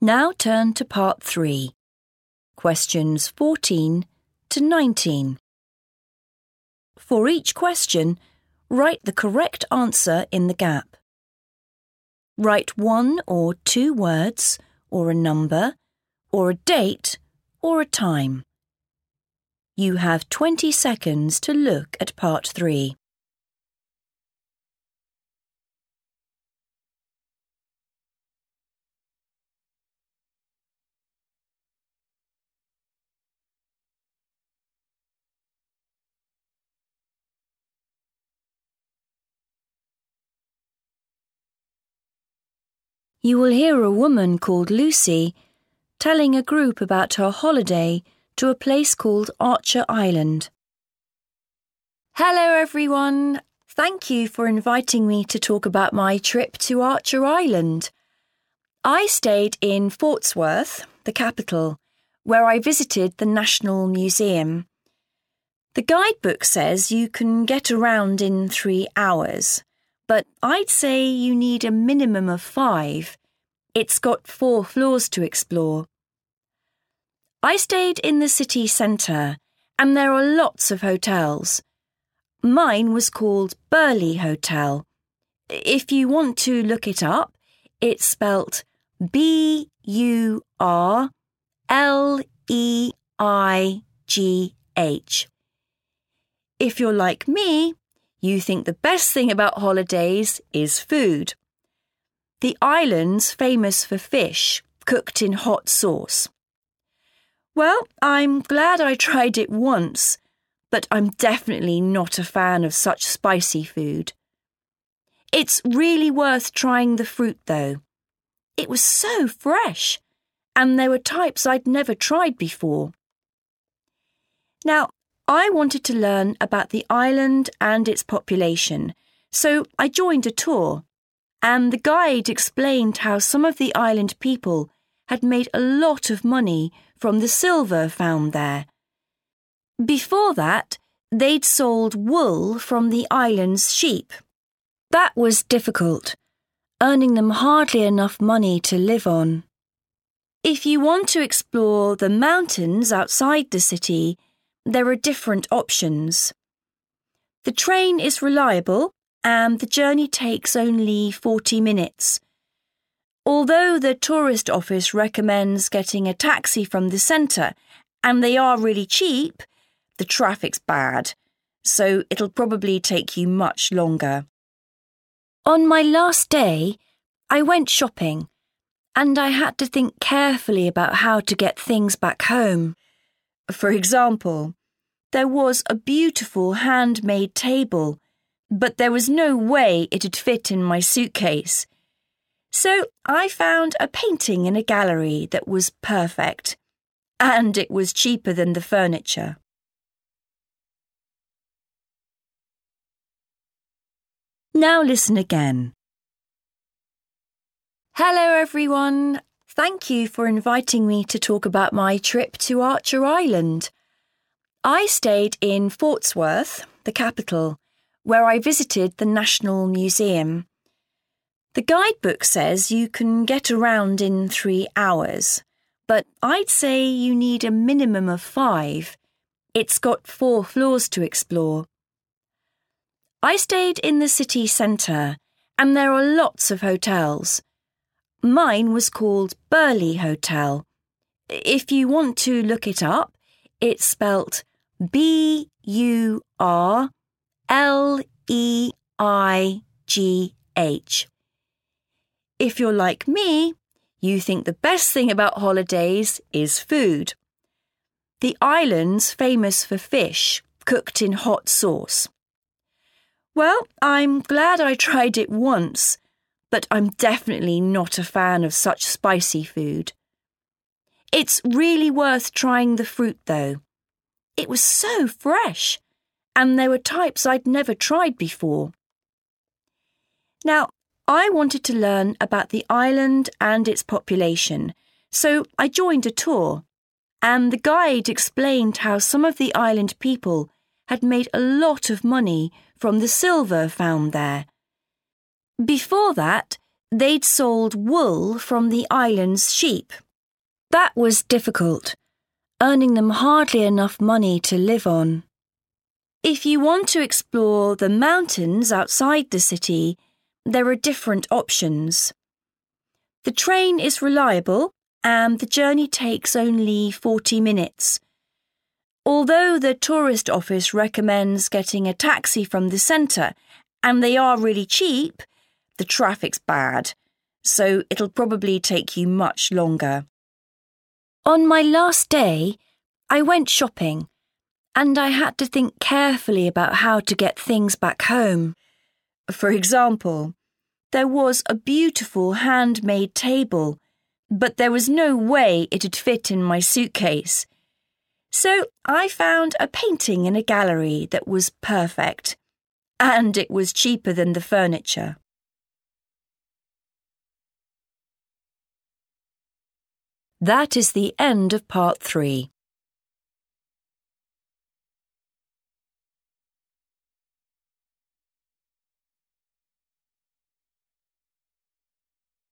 Now turn to part 3, questions 14 to 19. For each question, write the correct answer in the gap. Write 1 or 2 words, or a number, or a date, or a time. You have 20 seconds to look at part 3. You will hear a woman called Lucy telling a group about her holiday to a place called Archer Island. Hello everyone, thank you for inviting me to talk about my trip to Archer Island. I stayed in Fort Worth, the capital, where I visited the National Museum. The guidebook says you can get around in 3 hours. But I'd say you need a minimum of 5. It's got 4 floors to explore. I stayed in the city centre, and there are lots of hotels. Mine was called Burleigh Hotel. If you want to look it up, it's spelt B-U-R-L-E-I-G-H. If you're like me, you think the best thing about holidays is food. The island's famous for fish, cooked in hot sauce. Well, I'm glad I tried it once, but I'm definitely not a fan of such spicy food. It's really worth trying the fruit, though. It was so fresh, and there were types I'd never tried before. Now, I wanted to learn about the island and its population, so I joined a tour, and the guide explained how some of the island people had made a lot of money from the silver found there. Before that, they'd sold wool from the island's sheep. That was difficult, earning them hardly enough money to live on. If you want to explore the mountains outside the city, there are different options. The train is reliable and the journey takes only 40 minutes. Although the tourist office recommends getting a taxi from the centre and they are really cheap, the traffic's bad, so it'll probably take you much longer. On my last day, I went shopping and I had to think carefully about how to get things back home. For example, there was a beautiful handmade table, but there was no way it'd fit in my suitcase. So I found a painting in a gallery that was perfect, and it was cheaper than the furniture. Now listen again. Hello everyone. Thank you for inviting me to talk about my trip to Archer Island. I stayed in Fort Worth, the capital, where I visited the National Museum. The guidebook says you can get around in 3 hours, but I'd say you need a minimum of 5. It's got 4 floors to explore. I stayed in the city centre, and there are lots of hotels. Mine was called Burleigh Hotel. If you want to look it up, it's spelt B-U-R-L-E-I-G-H. If you're like me, you think the best thing about holidays is food. The island's famous for fish, cooked in hot sauce. Well, I'm glad I tried it once, but I'm definitely not a fan of such spicy food. It's really worth trying the fruit, though. It was so fresh, and there were types I'd never tried before. Now, I wanted to learn about the island and its population, so I joined a tour, and the guide explained how some of the island people had made a lot of money from the silver found there. Before that, they'd sold wool from the island's sheep. That was difficult, earning them hardly enough money to live on. If you want to explore the mountains outside the city, there are different options. The train is reliable and the journey takes only 40 minutes. Although the tourist office recommends getting a taxi from the centre, and they are really cheap, the traffic's bad, so it'll probably take you much longer. On my last day, I went shopping, and I had to think carefully about how to get things back home. For example, there was a beautiful handmade table, but there was no way it'd fit in my suitcase. So I found a painting in a gallery that was perfect, and it was cheaper than the furniture. That is the end of part 3.